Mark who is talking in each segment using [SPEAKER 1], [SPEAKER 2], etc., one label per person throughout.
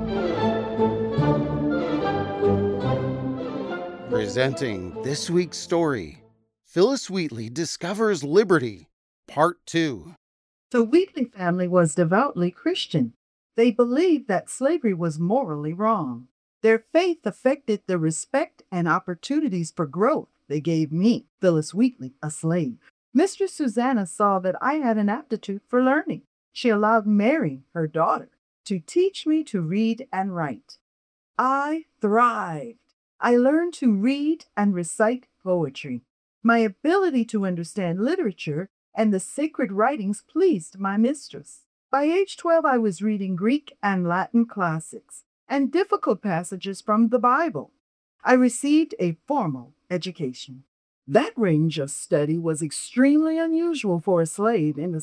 [SPEAKER 1] Presenting this week's story, Phyllis Wheatley Discovers Liberty, Part 2.
[SPEAKER 2] The Wheatley family was devoutly Christian. They believed that slavery was morally wrong. Their faith affected the respect and opportunities for growth they gave me, Phyllis Wheatley, a slave. Mistress Susanna saw that I had an aptitude for learning. She allowed Mary, her daughter, to teach me to read and write. I thrived. I learned to read and recite poetry. My ability to understand literature and the sacred writings pleased my mistress. By age 12, I was reading Greek and Latin classics and difficult passages from the Bible. I received a formal education. That range of study was extremely unusual for a slave in the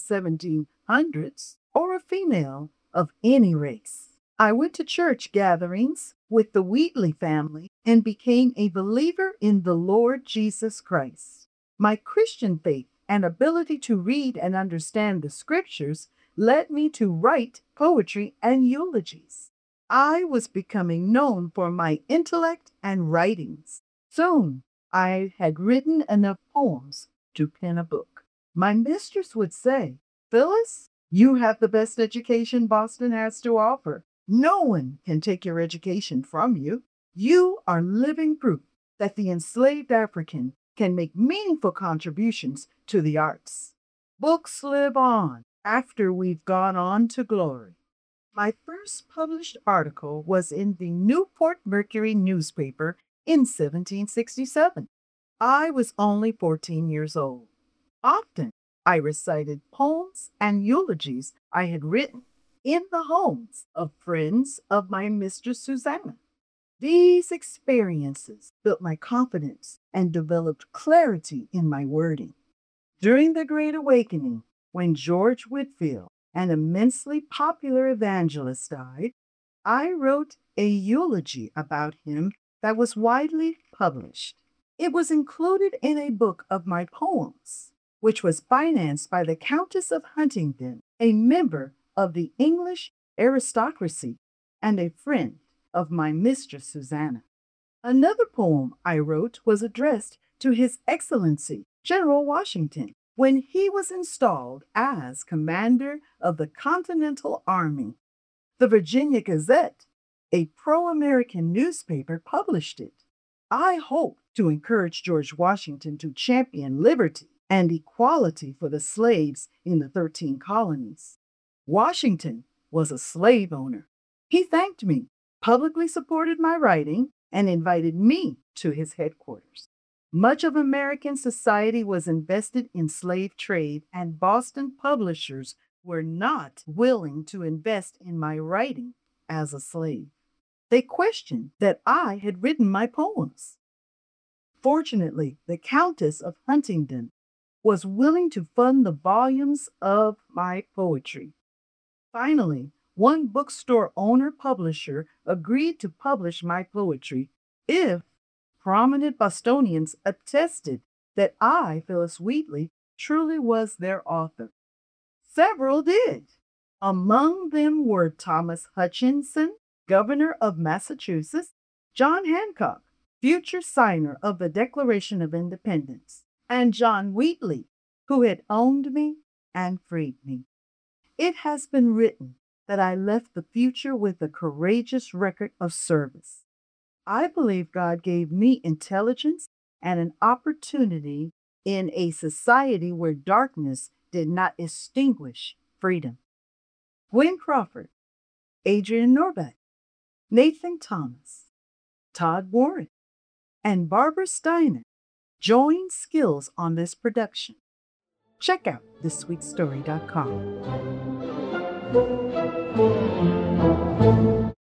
[SPEAKER 2] 1700s or a female of any race. I went to church gatherings with the Wheatley family and became a believer in the Lord Jesus Christ. My Christian faith and ability to read and understand the scriptures led me to write poetry and eulogies. I was becoming known for my intellect and writings. Soon, I had written enough poems to pen a book. My mistress would say, "Phyllis, you have the best education Boston has to offer. No one can take your education from you. You are living proof that the enslaved African can make meaningful contributions to the arts. Books live on after we've gone on to glory." My first published article was in the Newport Mercury newspaper in 1767. I was only 14 years old. Often, I recited poems and eulogies I had written in the homes of friends of my Mistress Susanna. These experiences built my confidence and developed clarity in my wording. During the Great Awakening, when George Whitefield, an immensely popular evangelist, died, I wrote a eulogy about him that was widely published. It was included in a book of my poems, which was financed by the Countess of Huntingdon, a member of the English aristocracy and a friend of my Mistress Susanna. Another poem I wrote was addressed to His Excellency General Washington when he was installed as commander of the Continental Army. The Virginia Gazette, a pro-American newspaper, published it. I hoped to encourage George Washington to champion liberty and equality for the slaves in the 13 colonies. Washington was a slave owner. He thanked me, publicly supported my writing, and invited me to his headquarters. Much of American society was invested in slave trade, and Boston publishers were not willing to invest in my writing as a slave. They questioned that I had written my poems. Fortunately, the Countess of Huntingdon was willing to fund the volumes of my poetry. Finally, one bookstore owner-publisher agreed to publish my poetry if prominent Bostonians attested that I, Phyllis Wheatley, truly was their author. Several did. Among them were Thomas Hutchinson, governor of Massachusetts, John Hancock, future signer of the Declaration of Independence, and John Wheatley, who had owned me and freed me. It has been written that I left the future with a courageous record of service. I believe God gave me intelligence and an opportunity in a society where darkness did not extinguish freedom. Gwen Crawford, Adrian Norbeck, Nathan Thomas, Todd Warren, and Barbara Steiner joined skills on this production. Check out thisweekstory.com.